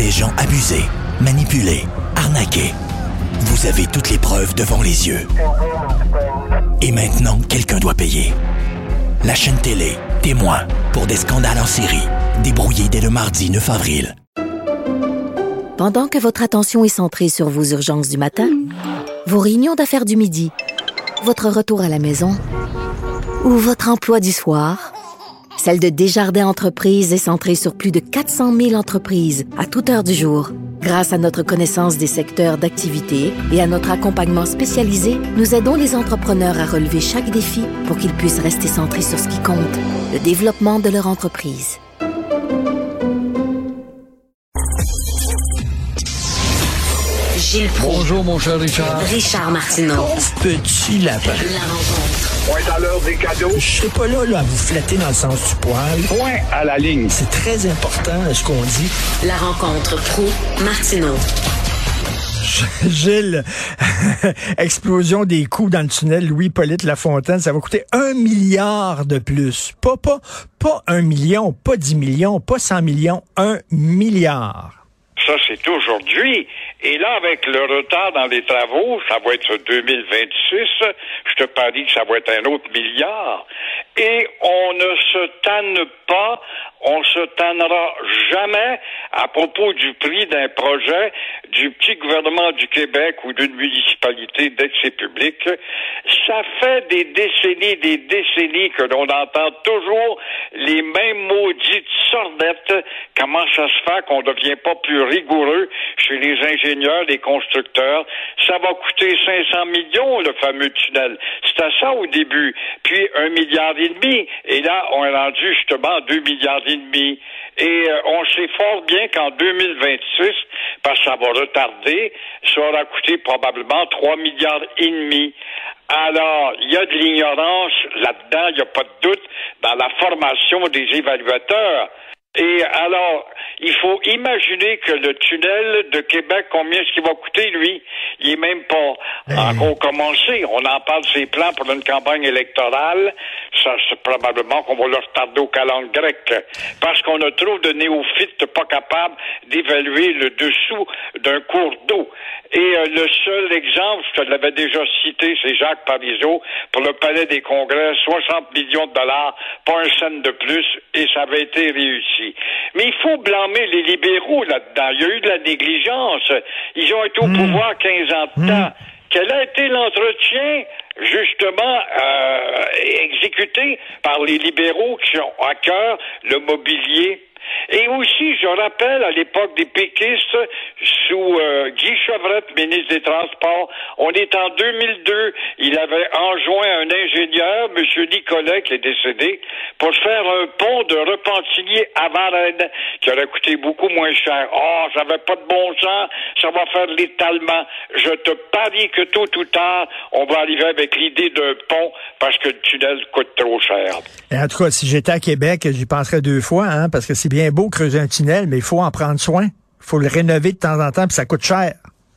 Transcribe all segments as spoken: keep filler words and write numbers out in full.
des gens abusés, manipulés, arnaqués. Vous avez toutes les preuves devant les yeux. Et maintenant, quelqu'un doit payer. La chaîne télé, témoin, pour des scandales en série, débrouillés dès le mardi neuf avril. Pendant que votre attention est centrée sur vos urgences du matin, vos réunions d'affaires du midi, votre retour à la maison ou votre emploi du soir, celle de Desjardins Entreprises est centrée sur plus de quatre cent mille entreprises à toute heure du jour. Grâce à notre connaissance des secteurs d'activité et à notre accompagnement spécialisé, nous aidons les entrepreneurs à relever chaque défi pour qu'ils puissent rester centrés sur ce qui compte, le développement de leur entreprise. Gilles Proulx. Bonjour, mon cher Richard. Richard Martineau. Petit lapin. La rencontre. Point à l'heure des cadeaux. Je serai pas là, là à vous flatter dans le sens du poil. Point à la ligne. C'est très important, ce qu'on dit. La rencontre Proulx-Martineau. Gilles, explosion des coûts dans le tunnel Louis-Hippolyte Lafontaine, ça va coûter un milliard de plus. Pas, pas, pas un million, pas dix millions, pas cent millions, un milliard. Ça, c'est aujourd'hui. Et là, avec le retard dans les travaux, ça va être deux mille vingt-six. Je te parie que ça va être un autre milliard. Et on ne se tanne pas, on se tannera jamais à propos du prix d'un projet du petit gouvernement du Québec ou d'une municipalité dès que c'est public. Ça fait des décennies, des décennies que l'on entend toujours les mêmes maudites sornettes. Comment ça se fait qu'on ne devient pas plus rigoureux chez les ingénieurs, les constructeurs? Ça va coûter cinq cents millions, le fameux tunnel. C'était ça au début. Puis un milliard et demi. Et là, on est rendu justement à deux milliards et demi. Et euh, on sait fort bien qu'en deux mille vingt-six, parce que ça va retarder, ça aura coûté probablement trois milliards et demi. Alors, il y a de l'ignorance là-dedans, il n'y a pas de doute, dans la formation des évaluateurs. Et alors, il faut imaginer que le tunnel de Québec, combien est-ce qu'il va coûter, lui? Il est même pas encore commencé. On en parle, ses plans pour une campagne électorale. Ça, c'est probablement qu'on va le retarder aux calendes grecques. Parce qu'on a trop de néophytes pas capables d'évaluer le dessous d'un cours d'eau. Et euh, le seul exemple, je te l'avais déjà cité, c'est Jacques Parizeau, pour le Palais des Congrès, soixante millions de dollars, pas un cent de plus, et ça avait été réussi. Mais il faut blâmer les libéraux là-dedans. Il y a eu de la négligence. Ils ont été au mmh. pouvoir quinze ans de mmh. temps. Quel a été l'entretien, justement, euh, exécuté par les libéraux qui ont à cœur le mobilier? Et aussi, je rappelle, à l'époque des péquistes, sous euh, Guy Chevrette, ministre des Transports, on est en deux mille deux, il avait enjoint un ingénieur, M. Nicolet, qui est décédé, pour faire un pont de Repentigny à Varennes, qui aurait coûté beaucoup moins cher. Oh, ça n'avait pas de bon sens, ça va faire l'étalement. Je te parie que tôt ou tard, on va arriver avec l'idée d'un pont, parce que le tunnel coûte trop cher. Et en tout cas, si j'étais à Québec, j'y penserais deux fois, hein, parce que c'est bien beau creuser un tunnel, mais il faut en prendre soin. Il faut le rénover de temps en temps, puis ça coûte cher.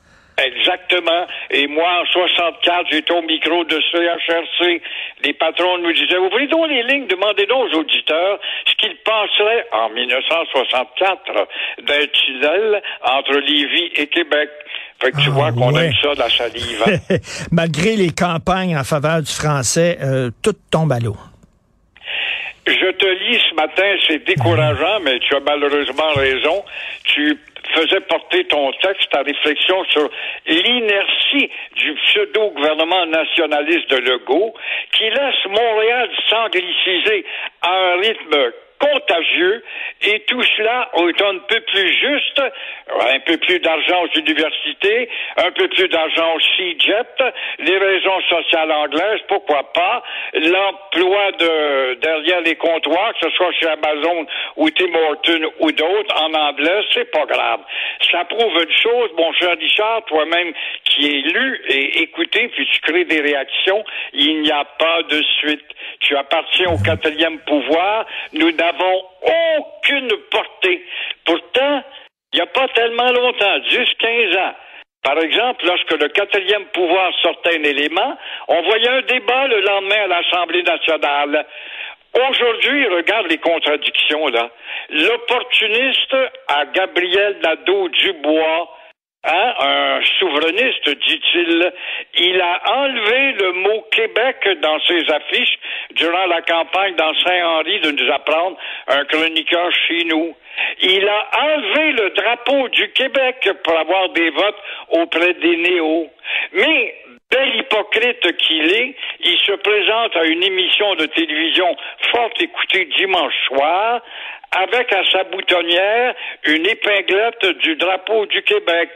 Exactement. Et moi, en soixante-quatre, j'étais au micro de C H R C. Les patrons nous disaient, ouvrez donc les lignes, demandez donc aux auditeurs ce qu'ils penseraient en dix-neuf cent soixante-quatre d'un tunnel entre Lévis et Québec. Fait que tu ah, vois qu'on ouais. aime ça, la salive. Malgré les campagnes en faveur du français, euh, tout tombe à l'eau. Je te lis ce matin, c'est décourageant, mais tu as malheureusement raison. Tu faisais porter ton texte, ta réflexion sur l'inertie du pseudo-gouvernement nationaliste de Legault, qui laisse Montréal s'angliciser à un rythme contagieux, et tout cela est un peu plus juste, un peu plus d'argent aux universités, un peu plus d'argent au C-Jet, les raisons sociales anglaises, pourquoi pas, l'emploi de derrière les comptoirs, que ce soit chez Amazon ou Tim Hortons ou d'autres, en anglais, c'est pas grave. Ça prouve une chose, mon cher Richard, toi-même qui es lu et écouté, puis tu crées des réactions, il n'y a pas de suite. Tu appartiens au quatrième pouvoir, nous n'avons aucune portée. Pourtant, il n'y a pas tellement longtemps, dix quinze ans, par exemple, lorsque le quatrième pouvoir sortait un élément, on voyait un débat le lendemain à l'Assemblée nationale. Aujourd'hui, regarde les contradictions, là. L'opportuniste à Gabriel Nadeau-Dubois, hein, un souverainiste, dit-il, il a enlevé le mot Québec dans ses affiches durant la campagne dans Saint-Henri de nous apprendre un chroniqueur chez nous. Il a enlevé le drapeau du Québec pour avoir des votes auprès des néos. Mais, bel hypocrite qu'il est, il se présente à une émission de télévision fort écoutée dimanche soir avec à sa boutonnière une épinglette du drapeau du Québec.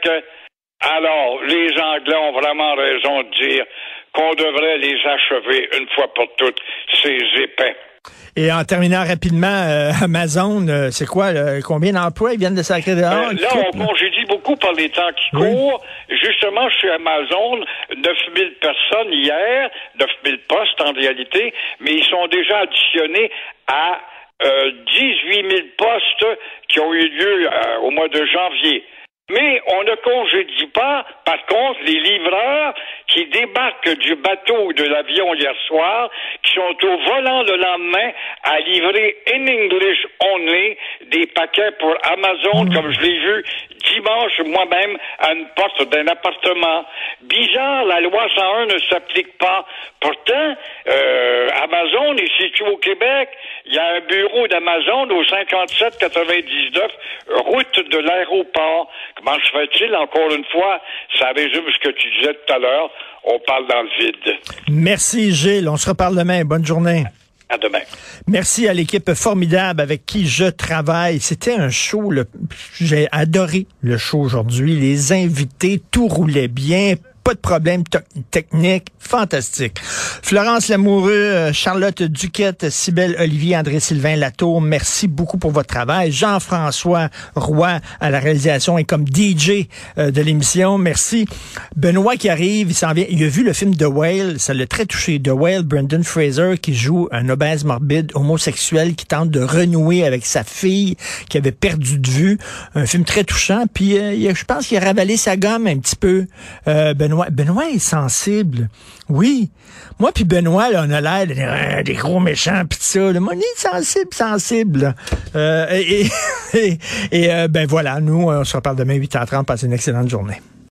Alors, les Anglais ont vraiment raison de dire qu'on devrait les achever une fois pour toutes, ces épais. Et en terminant rapidement, euh, Amazon, euh, c'est quoi, là, combien d'emplois ils viennent de sacrer dehors? Euh, là, on congédie beaucoup par les temps qui oui. courent. Justement, chez Amazon, neuf mille personnes hier, neuf mille postes en réalité, mais ils sont déjà additionnés à euh, dix-huit mille postes qui ont eu lieu euh, au mois de janvier. Mais on ne congédie pas, par contre, les livreurs qui débarquent du bateau ou de l'avion hier soir, qui sont au volant le lendemain à livrer in English only des paquets pour Amazon, mmh. comme je l'ai vu dimanche moi-même à une porte d'un appartement. Bizarre, la loi cent un ne s'applique pas. Pourtant, euh, Amazon est situé au Québec. Il y a un bureau d'Amazon au cinquante-sept quatre-vingt-dix-neuf, route de l'aéroport. Comment se fait-il, encore une fois? Ça résume ce que tu disais tout à l'heure. On parle dans le vide. Merci, Gilles. On se reparle demain. Bonne journée. À demain. Merci à l'équipe formidable avec qui je travaille. C'était un show, le... j'ai adoré le show aujourd'hui. Les invités, tout roulait bien. Pas de problème te- technique, fantastique. Florence Lamoureux, Charlotte Duquette, Cybèle Olivier, André-Sylvain Latour, merci beaucoup pour votre travail. Jean-François Roy à la réalisation et comme D J euh, de l'émission, merci. Benoît qui arrive, il s'en vient, il a vu le film The Whale, ça l'a très touché. The Whale, Brendan Fraser qui joue un obèse morbide homosexuel qui tente de renouer avec sa fille qui avait perdu de vue. Un film très touchant, puis euh, je pense qu'il a ravalé sa gomme un petit peu. Euh, Benoît Benoît, Benoît est sensible. Oui. Moi puis Benoît, là, on a l'air de, euh, des gros méchants pis ça. Là. Moi, on est sensible, sensible. Euh, et et, et euh, ben voilà, nous, on se reparle demain huit heures trente. Passez une excellente journée.